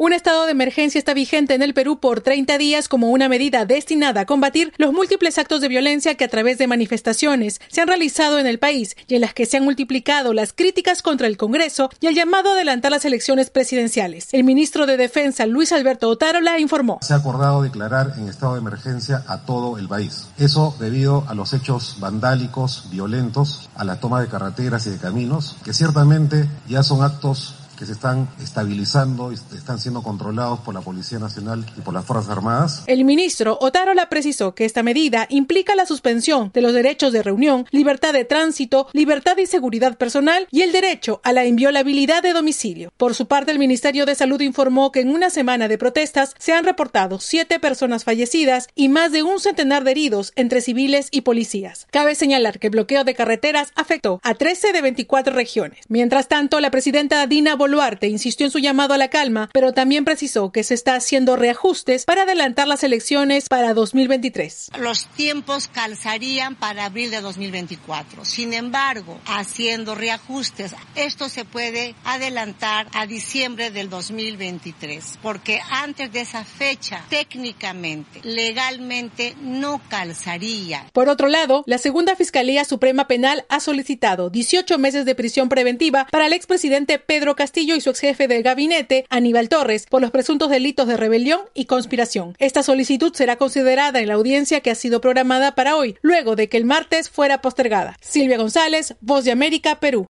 Un estado de emergencia está vigente en el Perú por 30 días como una medida destinada a combatir los múltiples actos de violencia que a través de manifestaciones se han realizado en el país y en las que se han multiplicado las críticas contra el Congreso y el llamado a adelantar las elecciones presidenciales. El ministro de Defensa, Luis Alberto Otárola, informó. Se ha acordado declarar en estado de emergencia a todo el país. Eso debido a los hechos vandálicos, violentos, a la toma de carreteras y de caminos, que ciertamente ya son actos que se están estabilizando y están siendo controlados por la Policía Nacional y por las Fuerzas Armadas. El ministro Otárola precisó que esta medida implica la suspensión de los derechos de reunión, libertad de tránsito, libertad y seguridad personal y el derecho a la inviolabilidad de domicilio. Por su parte, el Ministerio de Salud informó que en una semana de protestas se han reportado 7 personas fallecidas y más de un centenar de heridos entre civiles y policías. Cabe señalar que el bloqueo de carreteras afectó a 13 de 24 regiones. Mientras tanto, la presidenta Dina Boluarte insistió en su llamado a la calma, pero también precisó que se está haciendo reajustes para adelantar las elecciones para 2023. Los tiempos calzarían para abril de 2024. Sin embargo, haciendo reajustes, esto se puede adelantar a diciembre del 2023, porque antes de esa fecha, técnicamente, legalmente, no calzaría. Por otro lado, la Segunda Fiscalía Suprema Penal ha solicitado 18 meses de prisión preventiva para el expresidente Pedro Castillo y su exjefe de gabinete, Aníbal Torres, por los presuntos delitos de rebelión y conspiración. Esta solicitud será considerada en la audiencia que ha sido programada para hoy, luego de que el martes fuera postergada. Silvia González, Voz de América, Perú.